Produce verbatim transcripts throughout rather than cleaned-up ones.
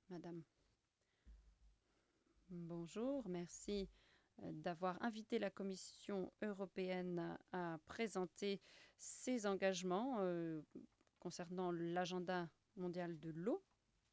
madame. Bonjour, merci euh, d'avoir invité la Commission européenne à, à présenter ses engagements euh, concernant l'agenda mondial de l'eau.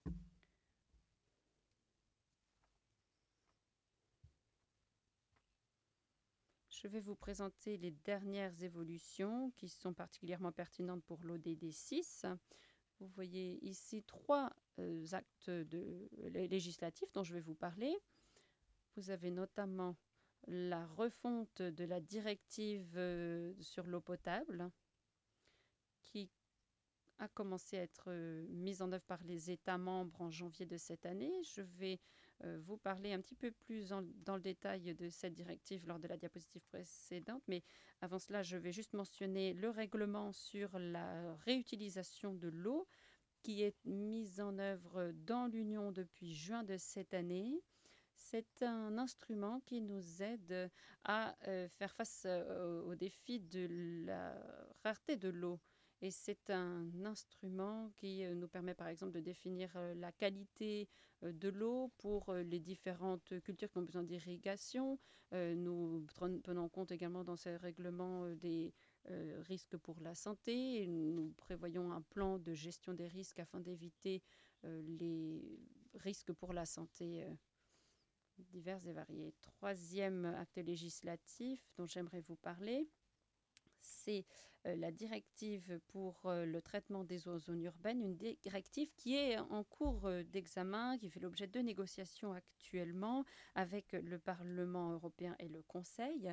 Je vais vous présenter les dernières évolutions qui sont particulièrement pertinentes pour l'O D D six. Vous voyez ici trois euh, actes de, législatifs dont je vais vous parler. Vous avez notamment la refonte de la directive euh, sur l'eau potable qui a commencé à être euh, mise en œuvre par les États membres en janvier de cette année. Je vais euh, vous parler un petit peu plus en, dans le détail de cette directive lors de la diapositive précédente, mais avant cela, je vais juste mentionner le règlement sur la réutilisation de l'eau qui est mise en œuvre dans l'Union depuis juin de cette année. C'est un instrument qui nous aide à euh, faire face euh, au défi de la rareté de l'eau. Et c'est un instrument qui euh, nous permet par exemple de définir euh, la qualité euh, de l'eau pour euh, les différentes cultures qui ont besoin d'irrigation. Euh, nous prenons compte également dans ces règlements euh, des euh, risques pour la santé. Et nous prévoyons un plan de gestion des risques afin d'éviter euh, les risques pour la santé euh, divers et variés. Troisième acte législatif dont j'aimerais vous parler, c'est euh, la directive pour euh, le traitement des eaux en zone urbaine, une directive qui est en cours euh, d'examen, qui fait l'objet de négociations actuellement avec le Parlement européen et le Conseil.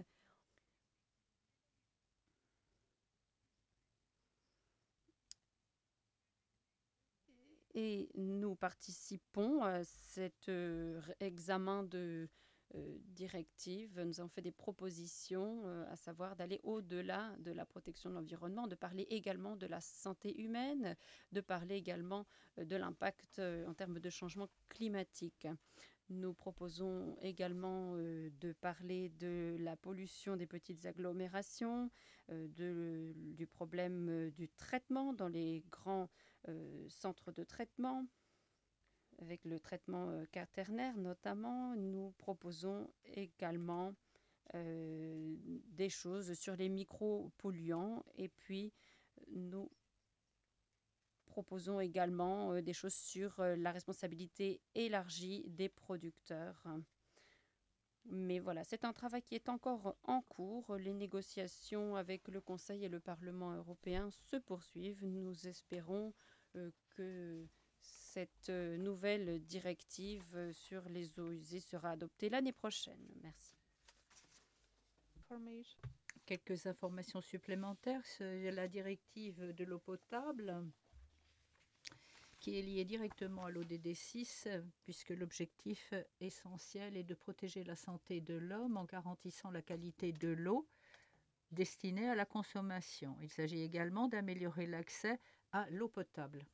Et nous participons à cet euh, examen de euh, directive. Nous avons fait des propositions, euh, à savoir d'aller au-delà de la protection de l'environnement, de parler également de la santé humaine, de parler également euh, de l'impact euh, en termes de changement climatique. Nous proposons également euh, de parler de la pollution des petites agglomérations, euh, de, du problème euh, du traitement dans les grands euh, centres de traitement, avec le traitement euh, quaternaire notamment. Nous proposons également euh, des choses sur les micro-polluants et puis nous proposons également euh, des choses sur euh, la responsabilité élargie des producteurs. Mais voilà, c'est un travail qui est encore en cours. Les négociations avec le Conseil et le Parlement européen se poursuivent. Nous espérons euh, que cette euh, nouvelle directive euh, sur les eaux usées sera adoptée l'année prochaine. Merci. Quelques informations supplémentaires sur la directive de l'eau potable qui est liée directement à l'O D D six, puisque l'objectif essentiel est de protéger la santé de l'homme en garantissant la qualité de l'eau destinée à la consommation. Il s'agit également d'améliorer l'accès à l'eau potable.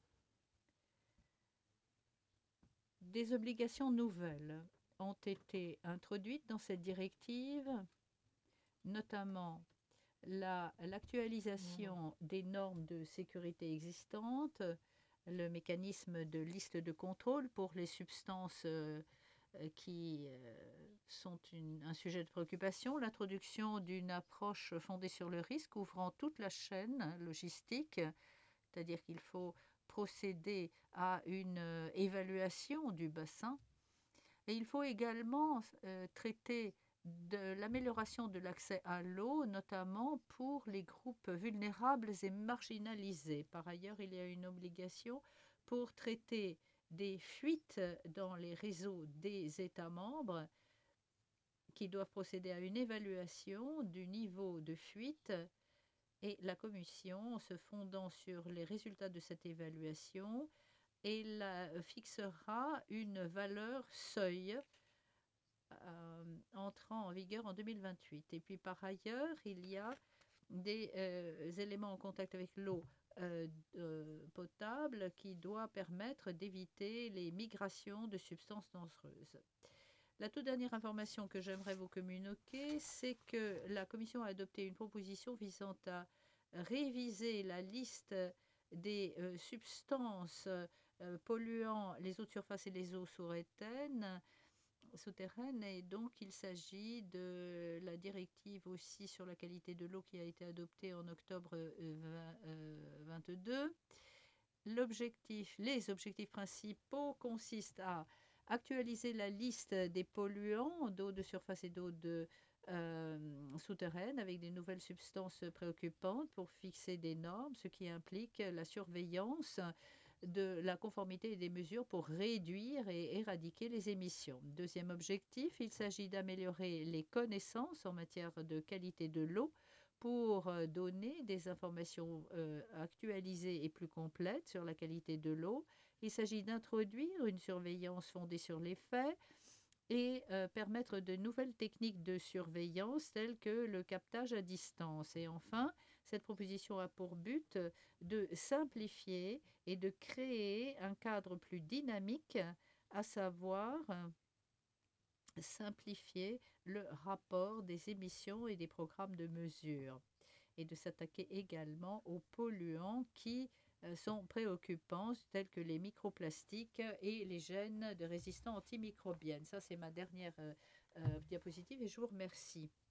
Des obligations nouvelles ont été introduites dans cette directive, notamment la, l'actualisation des normes de sécurité existantes, le mécanisme de liste de contrôle pour les substances euh, qui euh, sont une, un sujet de préoccupation, l'introduction d'une approche fondée sur le risque ouvrant toute la chaîne logistique, c'est-à-dire qu'il faut procéder à une euh, évaluation du bassin. Et il faut également euh, traiter de l'amélioration de l'accès à l'eau, notamment pour les groupes vulnérables et marginalisés. Par ailleurs, il y a une obligation pour traiter des fuites dans les réseaux des États membres qui doivent procéder à une évaluation du niveau de fuite et la Commission, se fondant sur les résultats de cette évaluation, elle fixera une valeur seuil euh, entrant en vigueur en deux mille vingt-huit. Et puis par ailleurs, il y a des euh, éléments en contact avec l'eau euh, euh, potable qui doit permettre d'éviter les migrations de substances dangereuses. La toute dernière information que j'aimerais vous communiquer, c'est que la Commission a adopté une proposition visant à réviser la liste des euh, substances euh, polluant les eaux de surface et les eaux souterraines, souterraines. Et donc, il s'agit de la directive aussi sur la qualité de l'eau qui a été adoptée en octobre vingt-deux. L'objectif, les objectifs principaux consistent à actualiser la liste des polluants d'eau de surface et d'eau de euh, souterraine avec des nouvelles substances préoccupantes pour fixer des normes, ce qui implique la surveillance de la conformité et des mesures pour réduire et éradiquer les émissions. Deuxième objectif, il s'agit d'améliorer les connaissances en matière de qualité de l'eau pour donner des informations euh, actualisées et plus complètes sur la qualité de l'eau. Il s'agit d'introduire une surveillance fondée sur les faits et euh, permettre de nouvelles techniques de surveillance telles que le captage à distance. Et enfin, cette proposition a pour but de simplifier et de créer un cadre plus dynamique, à savoir simplifier le rapport des émissions et des programmes de mesure, et de s'attaquer également aux polluants qui euh, sont préoccupants, tels que les microplastiques et les gènes de résistants antimicrobiennes. Ça, c'est ma dernière euh, euh, diapositive et je vous remercie.